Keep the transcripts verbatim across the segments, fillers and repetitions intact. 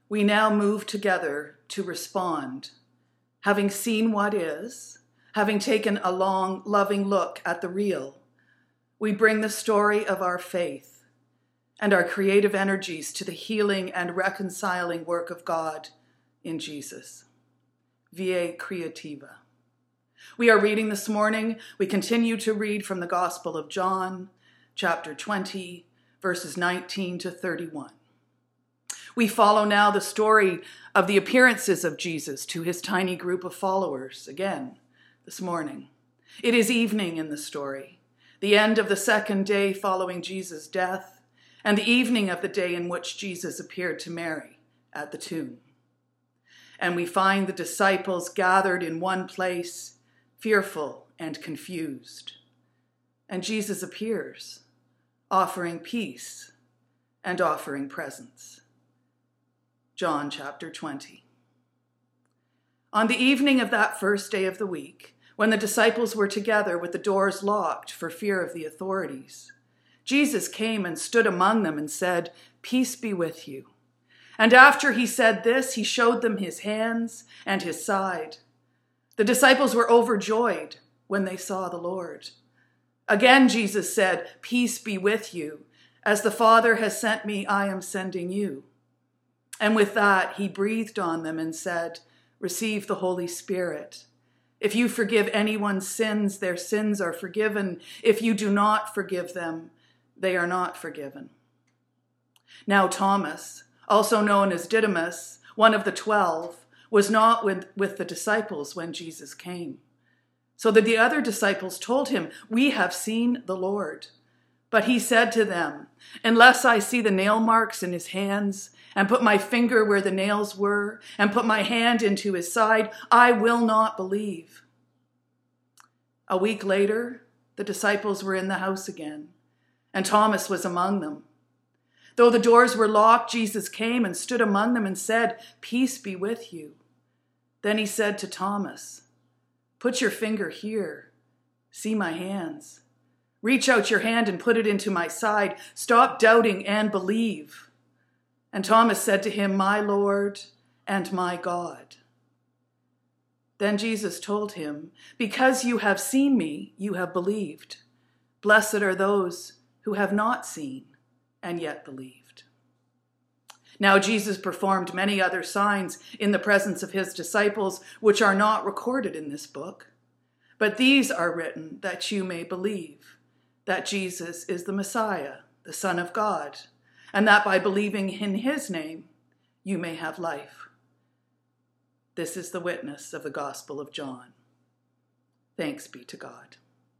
we now move together to respond, having seen what is, having taken a long, loving look at the real. We bring the story of our faith and our creative energies to the healing and reconciling work of God in Jesus. Via Creativa. We are reading this morning. We continue to read from the Gospel of John, chapter twenty, verses nineteen to thirty-one. We follow now the story of the appearances of Jesus to his tiny group of followers again this morning. It is evening in the story, the end of the second day following Jesus' death, and the evening of the day in which Jesus appeared to Mary at the tomb. And we find the disciples gathered in one place, fearful and confused. And Jesus appears, offering peace and offering presents. John chapter twenty. On the evening of that first day of the week, when the disciples were together with the doors locked for fear of the authorities, Jesus came and stood among them and said, "Peace be with you." And after he said this, he showed them his hands and his side. The disciples were overjoyed when they saw the Lord. Again, Jesus said, "Peace be with you. As the Father has sent me, I am sending you." And with that, he breathed on them and said, "Receive the Holy Spirit. If you forgive anyone's sins, their sins are forgiven. If you do not forgive them, they are not forgiven." Now Thomas, also known as Didymus, one of the twelve, was not with, with the disciples when Jesus came. So that the other disciples told him, "We have seen the Lord." But he said to them, "Unless I see the nail marks in his hands, and put my finger where the nails were, and put my hand into his side, I will not believe." A week later, the disciples were in the house again, and Thomas was among them. Though the doors were locked, Jesus came and stood among them and said, "Peace be with you." Then he said to Thomas, "Put your finger here. See my hands. Reach out your hand and put it into my side. Stop doubting and believe." And Thomas said to him, "My Lord and my God." Then Jesus told him, "Because you have seen me, you have believed. Blessed are those who have not seen and yet believed." Now Jesus performed many other signs in the presence of his disciples, which are not recorded in this book. But these are written that you may believe that Jesus is the Messiah, the Son of God, and that by believing in his name, you may have life. This is the witness of the Gospel of John. Thanks be to God.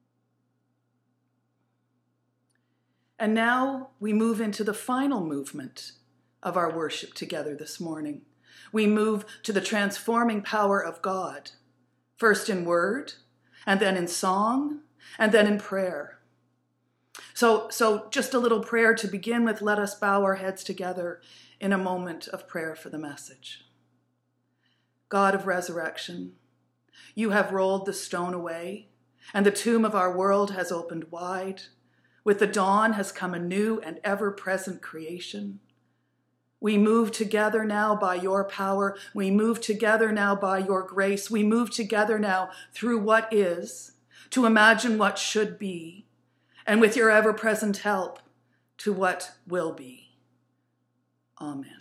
And now we move into the final movement of our worship together this morning. We move to the transforming power of God, first in word, and then in song, and then in prayer. So, so just a little prayer to begin with. Let us bow our heads together in a moment of prayer for the message. God of resurrection, you have rolled the stone away, and the tomb of our world has opened wide. With the dawn has come a new and ever-present creation. We move together now by your power. We move together now by your grace. We move together now through what is, to imagine what should be, and with your ever-present help, to what will be. Amen.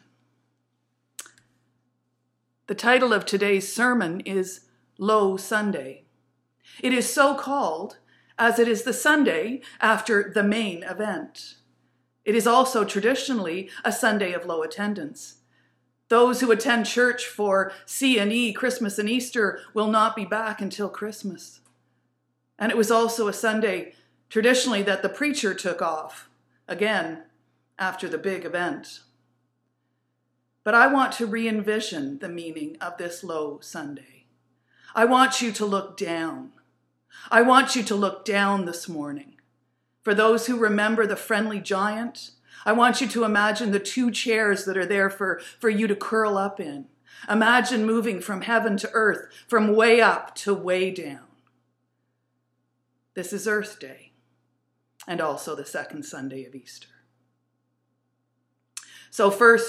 The title of today's sermon is Lo Sunday. It is so called as it is the Sunday after the main event. It is also traditionally a Sunday of low attendance. Those who attend church for C and E, Christmas and Easter, will not be back until Christmas. And it was also a Sunday traditionally that the preacher took off, again, after the big event. But I want to re-envision the meaning of this Low Sunday. I want you to look down. I want you to look down this morning. For those who remember the friendly giant, I want you to imagine the two chairs that are there for, for you to curl up in. Imagine moving from heaven to earth, from way up to way down. This is Earth Day, and also the second Sunday of Easter. So first,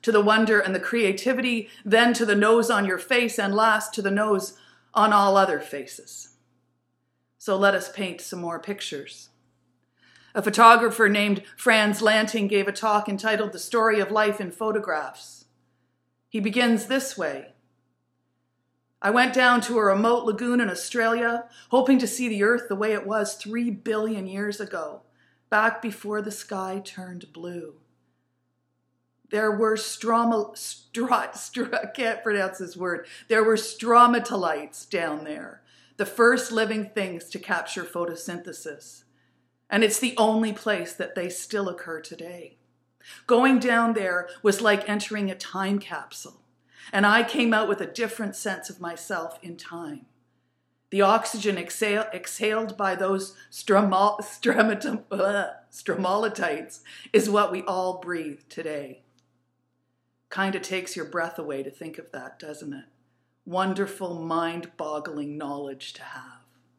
to the wonder and the creativity, then to the nose on your face, and last to the nose on all other faces. So let us paint some more pictures. A photographer named Frans Lanting gave a talk entitled The Story of Life in Photographs. He begins this way. I went down to a remote lagoon in Australia, hoping to see the earth the way it was three billion years ago, back before the sky turned blue. There were stroma, stra, stra, I can't pronounce this word. There were stromatolites down there, the first living things to capture photosynthesis. And it's the only place that they still occur today. Going down there was like entering a time capsule, and I came out with a different sense of myself in time. The oxygen exhale, exhaled by those stromol, stromatum, uh, stromolitites is what we all breathe today. Kind of takes your breath away to think of that, doesn't it? Wonderful, mind-boggling knowledge to have.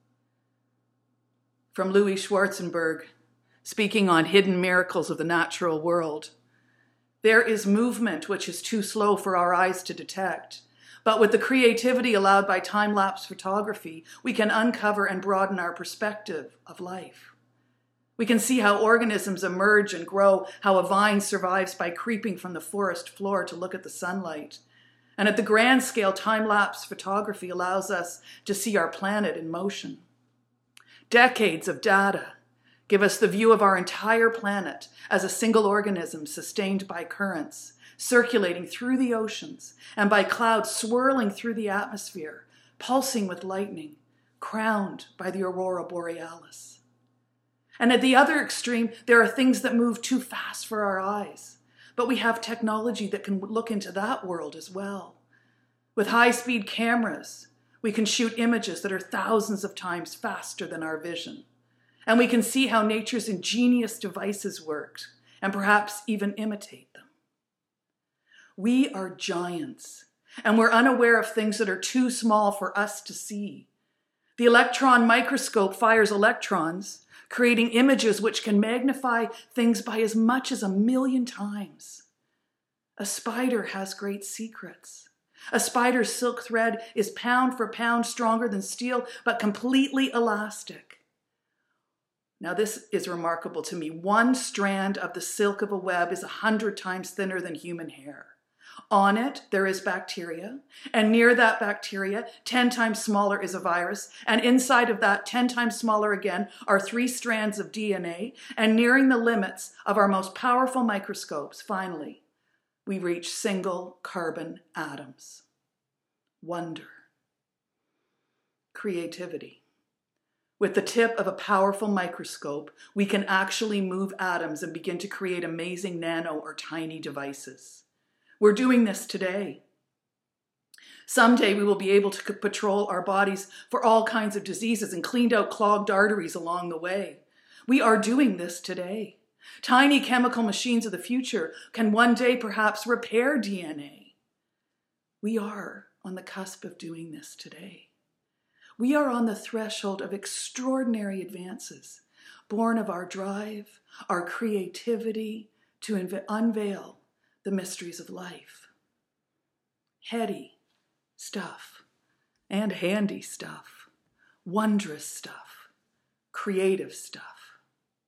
From Louis Schwarzenberg, speaking on hidden miracles of the natural world. There is movement which is too slow for our eyes to detect, but with the creativity allowed by time-lapse photography, we can uncover and broaden our perspective of life. We can see how organisms emerge and grow, how a vine survives by creeping from the forest floor to look at the sunlight. And at the grand scale, time-lapse photography allows us to see our planet in motion. Decades of data give us the view of our entire planet as a single organism sustained by currents, circulating through the oceans, and by clouds swirling through the atmosphere, pulsing with lightning, crowned by the aurora borealis. And at the other extreme, there are things that move too fast for our eyes, but we have technology that can look into that world as well. With high-speed cameras, we can shoot images that are thousands of times faster than our vision. And we can see how nature's ingenious devices work, and perhaps even imitate them. We are giants, and we're unaware of things that are too small for us to see. The electron microscope fires electrons, creating images which can magnify things by as much as a million times. A spider has great secrets. A spider's silk thread is pound for pound stronger than steel, but completely elastic. Now this is remarkable to me. One strand of the silk of a web is a hundred times thinner than human hair. On it, there is bacteria, and near that bacteria, ten times smaller is a virus, and inside of that, ten times smaller again, are three strands of D N A, and nearing the limits of our most powerful microscopes, finally, we reach single carbon atoms. Wonder. Creativity. With the tip of a powerful microscope, we can actually move atoms and begin to create amazing nano or tiny devices. We're doing this today. Someday we will be able to patrol our bodies for all kinds of diseases and cleaned out clogged arteries along the way. We are doing this today. Tiny chemical machines of the future can one day perhaps repair D N A. We are on the cusp of doing this today. We are on the threshold of extraordinary advances, born of our drive, our creativity to unve- unveil the mysteries of life. Heady stuff and handy stuff, wondrous stuff, creative stuff.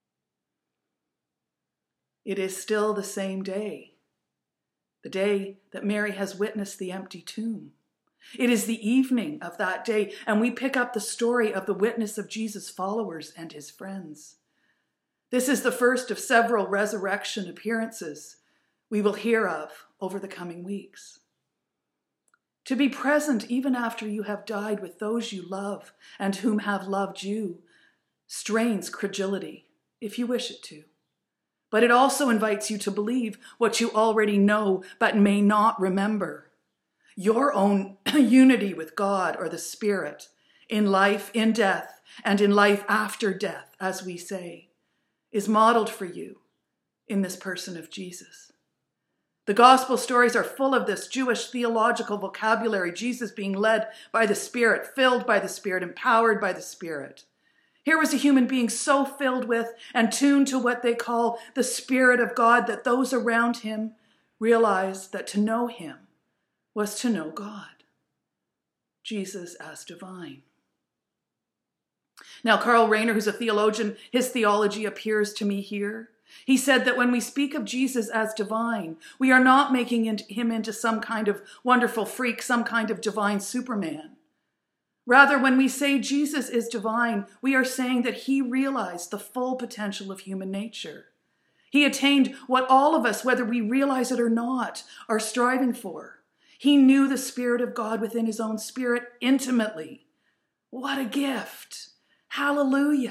It is still the same day, the day that Mary has witnessed the empty tomb. It is the evening of that day, and we pick up the story of the witness of Jesus' followers and his friends. This is the first of several resurrection appearances we will hear of over the coming weeks. To be present even after you have died with those you love and whom have loved you strains credulity, if you wish it to. But it also invites you to believe what you already know but may not remember. Your own unity with God or the Spirit in life, in death, and in life after death, as we say, is modeled for you in this person of Jesus. The gospel stories are full of this Jewish theological vocabulary, Jesus being led by the Spirit, filled by the Spirit, empowered by the Spirit. Here was a human being so filled with and tuned to what they call the Spirit of God that those around him realized that to know him was to know God, Jesus as divine. Now, Karl Rahner, who's a theologian, his theology appears to me here. He said that when we speak of Jesus as divine, we are not making him into some kind of wonderful freak, some kind of divine Superman. Rather, when we say Jesus is divine, we are saying that he realized the full potential of human nature. He attained what all of us, whether we realize it or not, are striving for. He knew the Spirit of God within his own spirit intimately. What a gift! Hallelujah!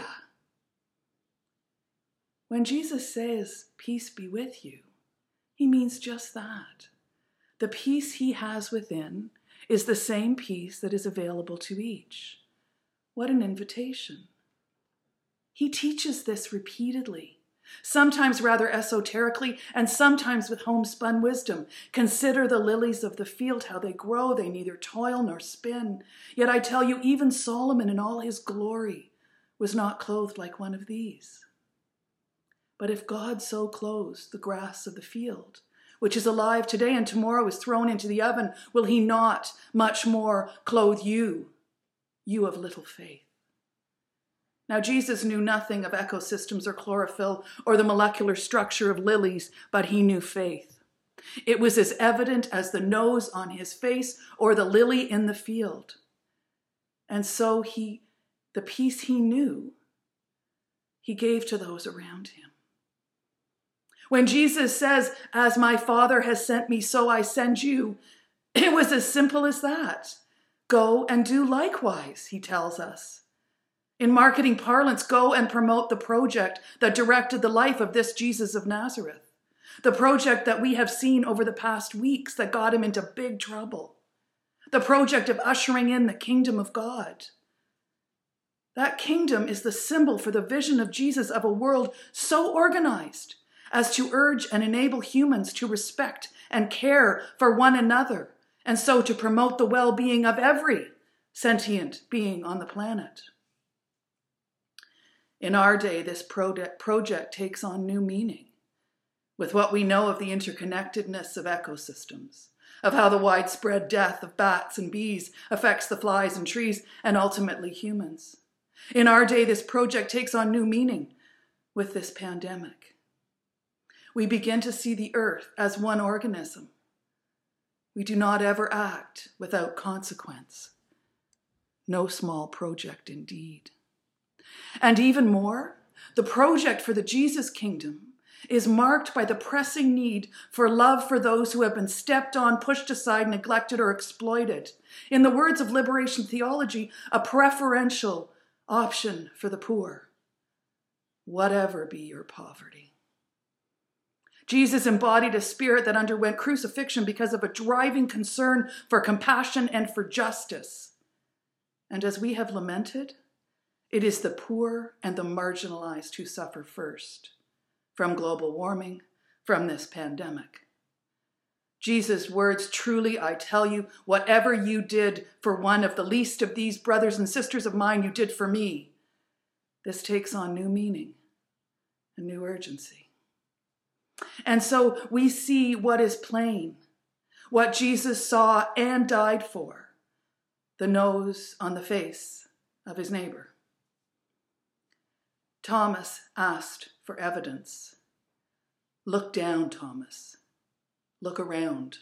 When Jesus says, "Peace be with you," he means just that. The peace he has within is the same peace that is available to each. What an invitation. He teaches this repeatedly, sometimes rather esoterically, and sometimes with homespun wisdom. Consider the lilies of the field, how they grow, they neither toil nor spin. Yet I tell you, even Solomon in all his glory was not clothed like one of these. But if God so clothes the grass of the field, which is alive today and tomorrow is thrown into the oven, will he not much more clothe you, you of little faith? Now, Jesus knew nothing of ecosystems or chlorophyll or the molecular structure of lilies, but he knew faith. It was as evident as the nose on his face or the lily in the field. And so he, the peace he knew, he gave to those around him. When Jesus says, "As my Father has sent me, so I send you," it was as simple as that. Go and do likewise, he tells us. In marketing parlance, go and promote the project that directed the life of this Jesus of Nazareth. The project that we have seen over the past weeks that got him into big trouble. The project of ushering in the kingdom of God. That kingdom is the symbol for the vision of Jesus of a world so organized as to urge and enable humans to respect and care for one another, and so to promote the well-being of every sentient being on the planet. In our day, this project takes on new meaning with what we know of the interconnectedness of ecosystems, of how the widespread death of bats and bees affects the flies and trees and ultimately humans. In our day, this project takes on new meaning with this pandemic. We begin to see the earth as one organism. We do not ever act without consequence. No small project indeed. And even more, the project for the Jesus kingdom is marked by the pressing need for love for those who have been stepped on, pushed aside, neglected, or exploited. In the words of liberation theology, a preferential option for the poor, whatever be your poverty. Jesus embodied a spirit that underwent crucifixion because of a driving concern for compassion and for justice. And as we have lamented, it is the poor and the marginalized who suffer first from global warming, from this pandemic. Jesus' words, "Truly I tell you, whatever you did for one of the least of these brothers and sisters of mine, you did for me." This takes on new meaning and new urgency. And so we see what is plain, what Jesus saw and died for, the nose on the face of his neighbor. Thomas asked for evidence. Look down, Thomas. Look around.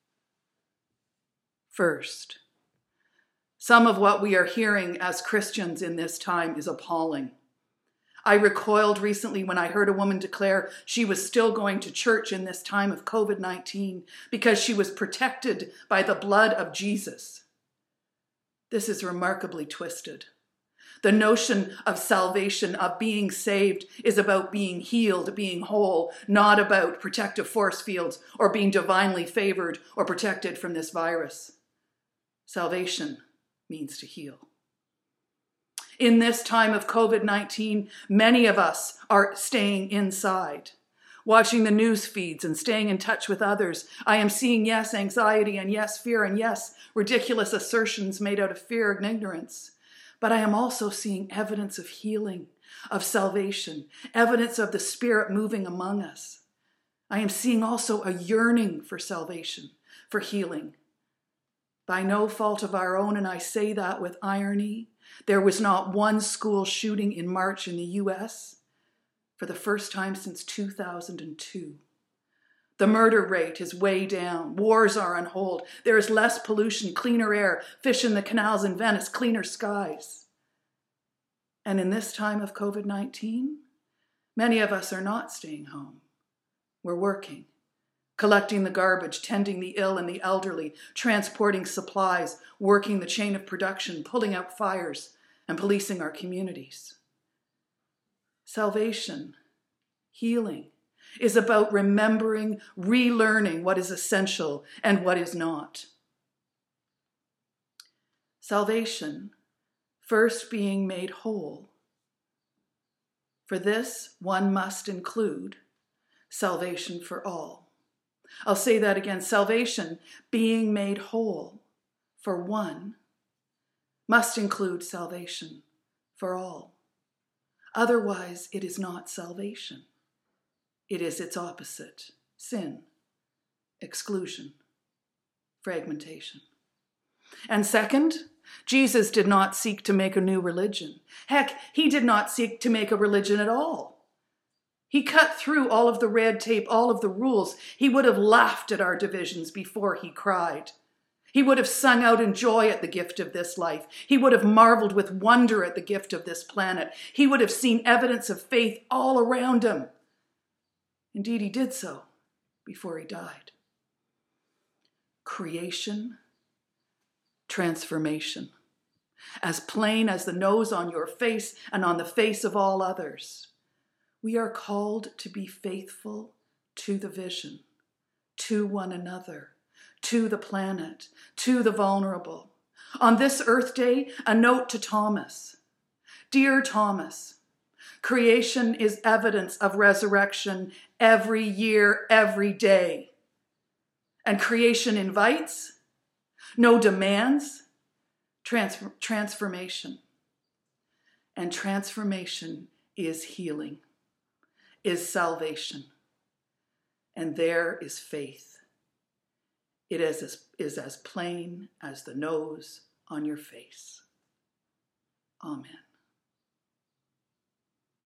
First, some of what we are hearing as Christians in this time is appalling. I recoiled recently when I heard a woman declare she was still going to church in this time of covid nineteen because she was protected by the blood of Jesus. This is remarkably twisted. The notion of salvation, of being saved, is about being healed, being whole, not about protective force fields or being divinely favored or protected from this virus. Salvation means to heal. In this time of covid nineteen, many of us are staying inside, watching the news feeds and staying in touch with others. I am seeing, yes, anxiety, and yes, fear, and yes, ridiculous assertions made out of fear and ignorance. But I am also seeing evidence of healing, of salvation, evidence of the Spirit moving among us. I am seeing also a yearning for salvation, for healing. By no fault of our own, and I say that with irony, there was not one school shooting in March in the U S for the first time since two thousand two. The murder rate is way down. Wars are on hold. There is less pollution, cleaner air, fish in the canals in Venice, cleaner skies. And in this time of COVID nineteen, many of us are not staying home. We're working, collecting the garbage, tending the ill and the elderly, transporting supplies, working the chain of production, pulling out fires, and policing our communities. Salvation, healing, is about remembering, relearning what is essential and what is not. Salvation, first being made whole. For this, one must include salvation for all. I'll say that again. Salvation, being made whole for one, must include salvation for all. Otherwise, it is not salvation. It is its opposite: sin, exclusion, fragmentation. And second, Jesus did not seek to make a new religion. Heck, he did not seek to make a religion at all. He cut through all of the red tape, all of the rules. He would have laughed at our divisions before he cried. He would have sung out in joy at the gift of this life. He would have marveled with wonder at the gift of this planet. He would have seen evidence of faith all around him. Indeed, he did so before he died. Creation, transformation, as plain as the nose on your face and on the face of all others. We are called to be faithful to the vision, to one another, to the planet, to the vulnerable. On this Earth Day, a note to Thomas. Dear Thomas, creation is evidence of resurrection every year, every day. And creation invites, no demands, trans- transformation. And transformation is healing, is salvation. And there is faith. It is as, is as plain as the nose on your face. Amen.